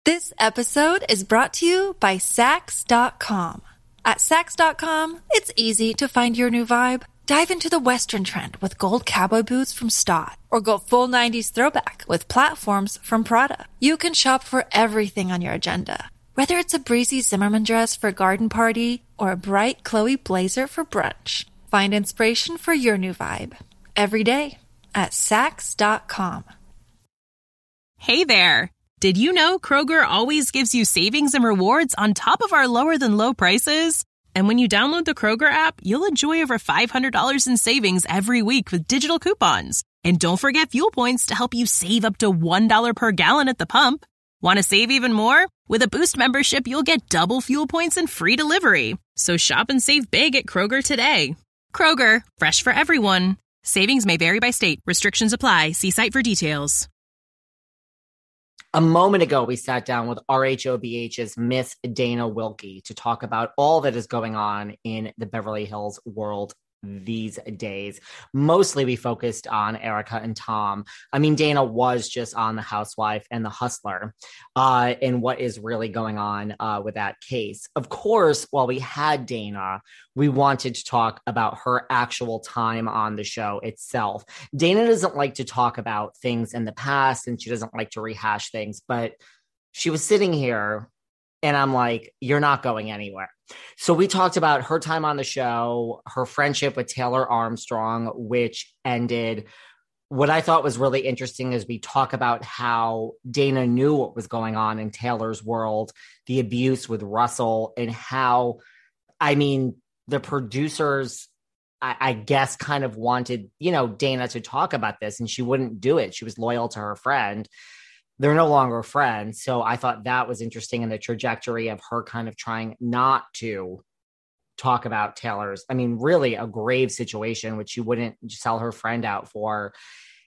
This episode is brought to you by Sax.com. At Sax.com, it's easy to find your new vibe. Dive into the Western trend with gold cowboy boots from Stott, or go full 90s throwback with platforms from Prada. You can shop for everything on your agenda, whether it's a breezy Zimmermann dress for a garden party or a bright Chloe blazer for brunch. Find inspiration for your new vibe every day at Sax.com. Hey there! Did you know Kroger always gives you savings and rewards on top of our lower-than-low prices? And when you download the Kroger app, you'll enjoy over $500 in savings every week with digital coupons. And don't forget fuel points to help you save up to $1 per gallon at the pump. Want to save even more? With a Boost membership, you'll get double fuel points and free delivery. So shop and save big at Kroger today. Kroger, fresh for everyone. Savings may vary by state. Restrictions apply. See site for details. A moment ago, we sat down with RHOBH's Miss Dana Wilkie to talk about all that is going on in the Beverly Hills world these days. Mostly we focused on Erica and Tom. I mean, Dana was just on The Housewife and The Hustler, and what is really going on with that case. Of course, while we had Dana, we wanted to talk about her actual time on the show itself. Dana doesn't like to talk about things in the past, and she doesn't like to rehash things, but she was sitting here and I'm like, you're not going anywhere. So we talked about her time on the show, her friendship with Taylor Armstrong, which ended. What I thought was really interesting is we talk about how Dana knew what was going on in Taylor's world, the abuse with Russell, and how, I mean, the producers, I guess, kind of wanted, Dana to talk about this, and she wouldn't do it. She was loyal to her friend. They're no longer friends. So I thought that was interesting in the trajectory of her kind of trying not to talk about Taylor's, really a grave situation, which she wouldn't sell her friend out for,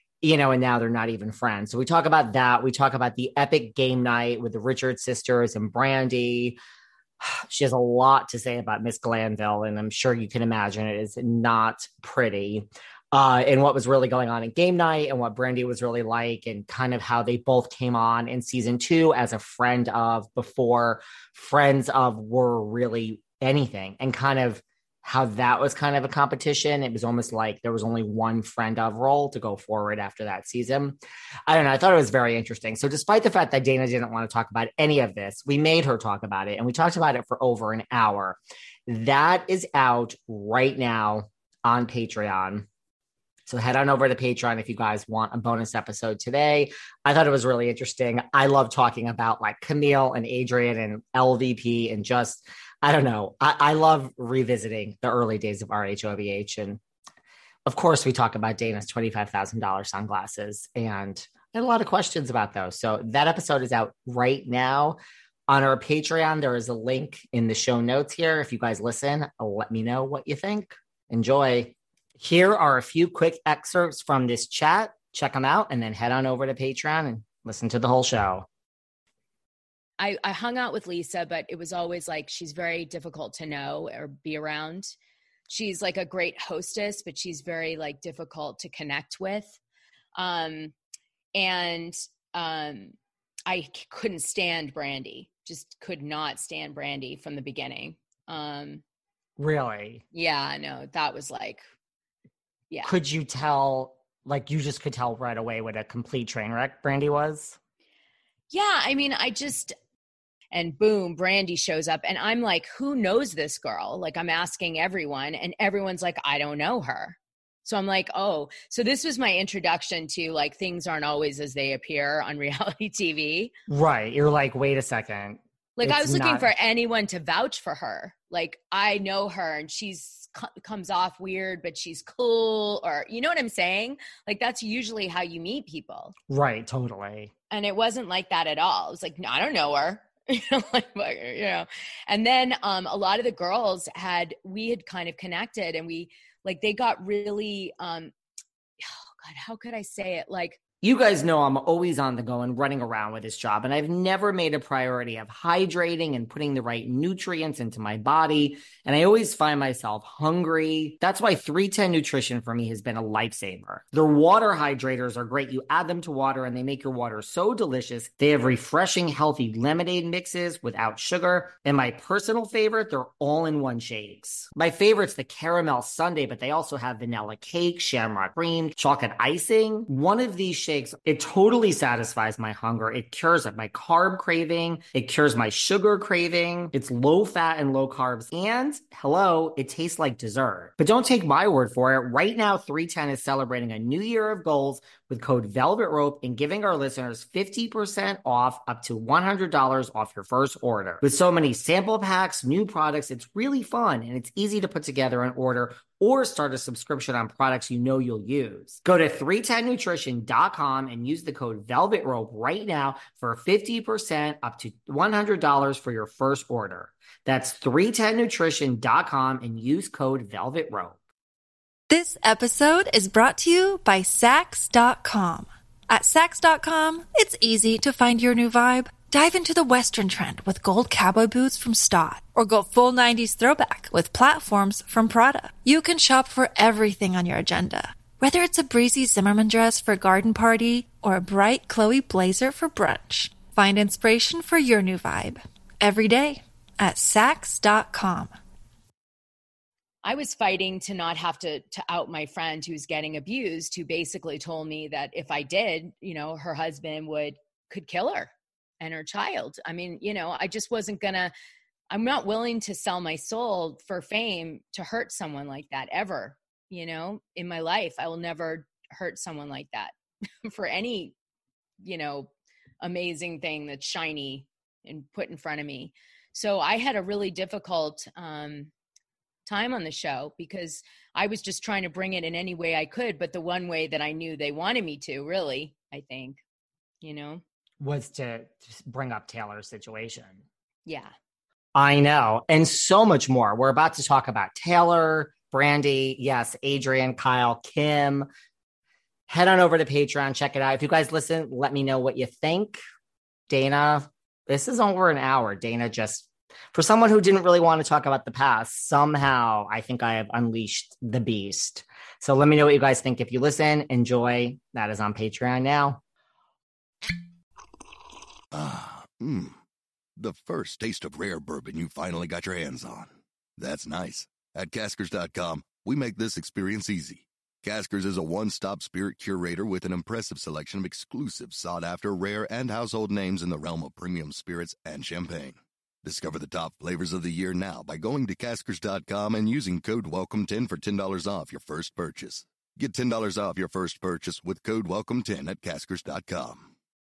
and now they're not even friends. So we talk about that. We talk about the epic game night with the Richards sisters and Brandy. She has a lot to say about Miss Glanville, and I'm sure you can imagine it is not pretty. And what was really going on in game night and what Brandy was really like, and kind of how they both came on in season 2 as a friend of before friends of were really anything, and kind of how that was kind of a competition. It was almost like there was only one friend of role to go forward after that season. I don't know. I thought it was very interesting. So despite the fact that Dana didn't want to talk about any of this, we made her talk about it, and we talked about it for over an hour. That is out right now on Patreon. So head on over to Patreon if you guys want a bonus episode today. I thought it was really interesting. I love talking about like Camille and Adrian and LVP and just, I don't know. I love revisiting the early days of RHOBH. And of course, we talk about Dana's $25,000 sunglasses, and I had a lot of questions about those. So that episode is out right now on our Patreon. There is a link in the show notes here. If you guys listen, let me know what you think. Enjoy. Here are a few quick excerpts from this chat. Check them out and then head on over to Patreon and listen to the whole show. I hung out with Lisa, but it was always like, she's very difficult to know or be around. She's like a great hostess, but she's very like difficult to connect with. I couldn't stand Brandy, just could not stand Brandy from the beginning. Really? Yeah, no, that was like, yeah. Could you tell, like you just could tell right away what a complete train wreck Brandy was? Yeah, and boom, Brandy shows up and I'm like, who knows this girl? Like I'm asking everyone and everyone's like, I don't know her. So I'm like, oh, so this was my introduction to like, things aren't always as they appear on reality TV. Right. You're like, wait a second. Like I was looking for anyone to vouch for her. Like I know her and comes off weird, but she's cool, or you know what I'm saying? Like that's usually how you meet people. Right. Totally. And it wasn't like that at all. It was like, no, I don't know her. And then a lot of the girls we had kind of connected, and they got really, oh God, how could I say it? Like You guys know I'm always on the go and running around with this job, and I've never made a priority of hydrating and putting the right nutrients into my body, and I always find myself hungry. That's why 310 Nutrition for me has been a lifesaver. Their water hydrators are great. You add them to water, and they make your water so delicious. They have refreshing, healthy lemonade mixes without sugar, and my personal favorite, they're all-in-one shakes. My favorite's the caramel sundae, but they also have vanilla cake, shamrock cream, chocolate icing. One of these shakes, it totally satisfies my hunger. It cures my carb craving. It cures my sugar craving. It's low fat and low carbs. And hello, it tastes like dessert. But don't take my word for it. Right now, 310 is celebrating a new year of goals with code Velvet Rope and giving our listeners 50% off up to $100 off your first order. With so many sample packs, new products, it's really fun and it's easy to put together an order or start a subscription on products you know you'll use. Go to 310nutrition.com and use the code Velvet Rope right now for 50% up to $100 for your first order. That's 310nutrition.com and use code Velvet Rope. This episode is brought to you by Sax.com. At Sax.com, it's easy to find your new vibe. Dive into the Western trend with gold cowboy boots from Stott, or go full 90s throwback with platforms from Prada. You can shop for everything on your agenda, whether it's a breezy Zimmermann dress for a garden party or a bright Chloe blazer for brunch. Find inspiration for your new vibe every day at Sax.com. I was fighting to not have to out my friend who's getting abused, who basically told me that if I did, her husband could kill her and her child. I mean, I just wasn't I'm not willing to sell my soul for fame to hurt someone like that ever, in my life. I will never hurt someone like that for any, amazing thing that's shiny and put in front of me. So I had a really difficult, time on the show because I was just trying to bring it in any way I could, but the one way that I knew they wanted me to, really, I think, was to bring up Taylor's situation. Yeah. I know. And so much more. We're about to talk about Taylor, Brandy, yes, Adrian, Kyle, Kim. Head on over to Patreon, check it out. If you guys listen, let me know what you think. Dana, this is over an hour. Dana for someone who didn't really want to talk about the past, somehow I think I have unleashed the beast. So let me know what you guys think. If you listen, enjoy. That is on Patreon now. The first taste of rare bourbon you finally got your hands on. That's nice. At Caskers.com, we make this experience easy. Caskers is a one-stop spirit curator with an impressive selection of exclusive, sought-after, rare, and household names in the realm of premium spirits and champagne. Discover the top flavors of the year now by going to Caskers.com and using code WELCOME10 for $10 off your first purchase. Get $10 off your first purchase with code WELCOME10 at Caskers.com.